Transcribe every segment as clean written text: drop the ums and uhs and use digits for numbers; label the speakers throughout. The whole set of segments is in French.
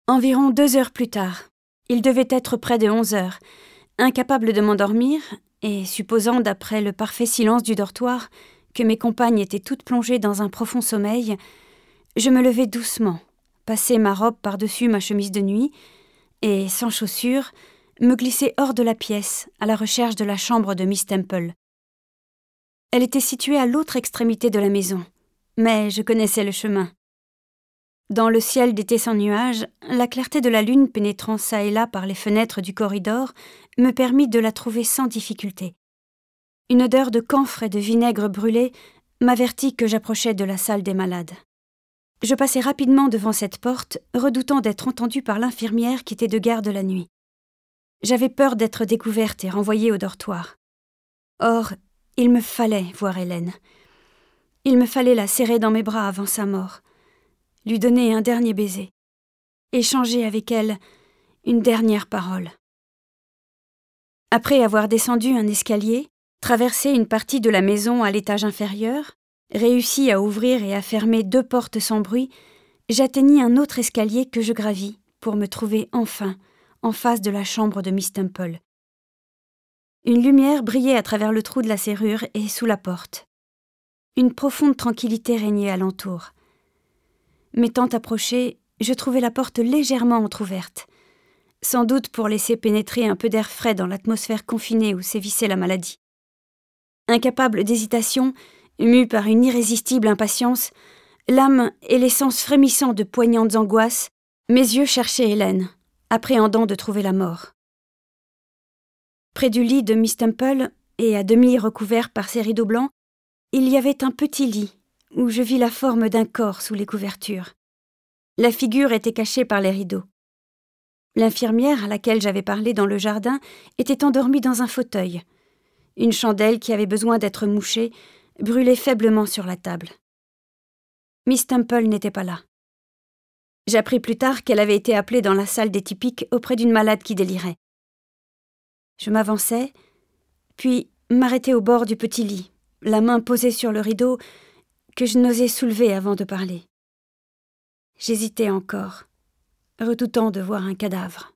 Speaker 1: Environ 2 heures plus tard, il devait être près de 11 heures. Incapable de m'endormir, et supposant, d'après le parfait silence du dortoir, que mes compagnes étaient toutes plongées dans un profond sommeil, je me levai doucement, passai ma robe par-dessus ma chemise de nuit, et, sans chaussures, me glissai hors de la pièce, à la recherche de la chambre de Miss Temple. Elle était située à l'autre extrémité de la maison, mais je connaissais le chemin. Dans le ciel d'été sans nuages, la clarté de la lune pénétrant çà et là par les fenêtres du corridor me permit de la trouver sans difficulté. Une odeur de camphre et de vinaigre brûlé m'avertit que j'approchais de la salle des malades. Je passai rapidement devant cette porte, redoutant d'être entendue par l'infirmière qui était de garde la nuit. J'avais peur d'être découverte et renvoyée au dortoir. Or, il me fallait voir Hélène. Il me fallait la serrer dans mes bras avant sa mort, lui donner un dernier baiser, échanger avec elle une dernière parole. Après avoir descendu un escalier, traversé une partie de la maison à l'étage inférieur, réussi à ouvrir et à fermer 2 portes sans bruit, j'atteignis un autre escalier que je gravis pour me trouver enfin en face de la chambre de Miss Temple. Une lumière brillait à travers le trou de la serrure et sous la porte. Une profonde tranquillité régnait alentour. M'étant approchée, je trouvai la porte légèrement entr'ouverte, sans doute pour laisser pénétrer un peu d'air frais dans l'atmosphère confinée où sévissait la maladie. Incapable d'hésitation, mue par une irrésistible impatience, l'âme et les sens frémissants de poignantes angoisses, mes yeux cherchaient Hélène, appréhendant de trouver la mort. Près du lit de Miss Temple, et à demi recouvert par ses rideaux blancs, il y avait un petit lit, où je vis la forme d'un corps sous les couvertures. La figure était cachée par les rideaux. L'infirmière à laquelle j'avais parlé dans le jardin était endormie dans un fauteuil. Une chandelle qui avait besoin d'être mouchée brûlait faiblement sur la table. Miss Temple n'était pas là. J'appris plus tard qu'elle avait été appelée dans la salle des typiques auprès d'une malade qui délirait. Je m'avançai, puis m'arrêtai au bord du petit lit, la main posée sur le rideau que je n'osais soulever avant de parler. J'hésitais encore, redoutant de voir un cadavre.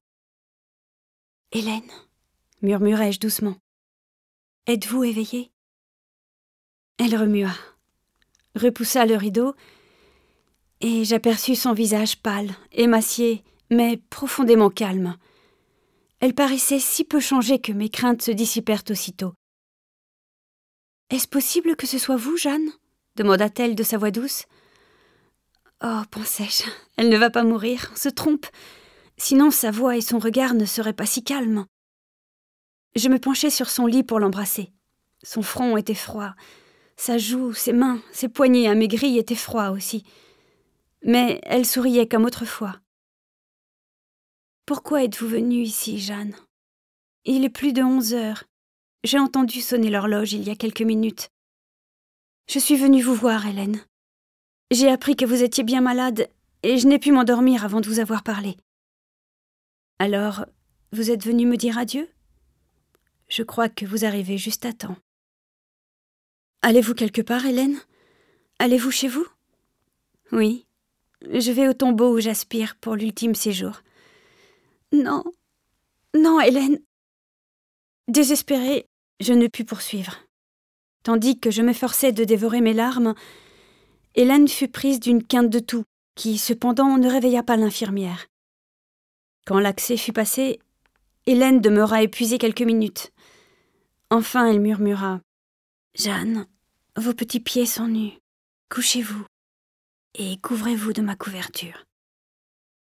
Speaker 1: « Hélène, murmurai-je doucement, êtes-vous éveillée ?» Elle remua, repoussa le rideau, et j'aperçus son visage pâle, émacié, mais profondément calme. Elle paraissait si peu changée que mes craintes se dissipèrent aussitôt. « Est-ce possible que ce soit vous, Jeanne ?» demanda-t-elle de sa voix douce. « Oh, pensai-je, elle ne va pas mourir, on se trompe. Sinon sa voix et son regard ne seraient pas si calmes. » Je me penchai sur son lit pour l'embrasser. Son front était froid. Sa joue, ses mains, ses poignets amaigris étaient froids aussi. Mais elle souriait comme autrefois. « Pourquoi êtes-vous venue ici, Jeanne ? Il est plus de 11 heures. J'ai entendu sonner l'horloge il y a quelques minutes. Je suis venue vous voir, Hélène. J'ai appris que vous étiez bien malade et je n'ai pu m'endormir avant de vous avoir parlé. Alors, vous êtes venue me dire adieu ? Je crois que vous arrivez juste à temps. Allez-vous quelque part, Hélène ? Allez-vous chez vous ? Oui, je vais au tombeau où j'aspire pour l'ultime séjour. Non, non, Hélène. Désespérée, je ne pus poursuivre. Tandis que je m'efforçais de dévorer mes larmes, Hélène fut prise d'une quinte de toux, qui, cependant, ne réveilla pas l'infirmière. Quand l'accès fut passé, Hélène demeura épuisée quelques minutes. Enfin, elle murmura « Jeanne, vos petits pieds sont nus. Couchez-vous et couvrez-vous de ma couverture. »